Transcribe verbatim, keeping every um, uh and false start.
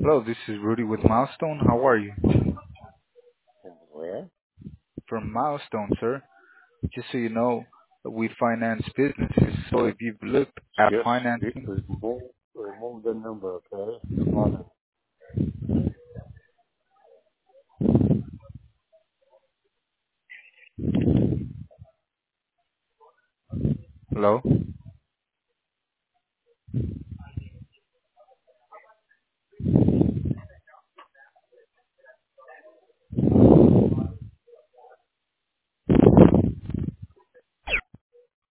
Hello, this is Rudy with Milestone. How are you? From where? From Milestone, sir. Just so you know, we finance businesses. So if you've looked at Just re- financing, remove, remove the number, okay? Hold on. hello?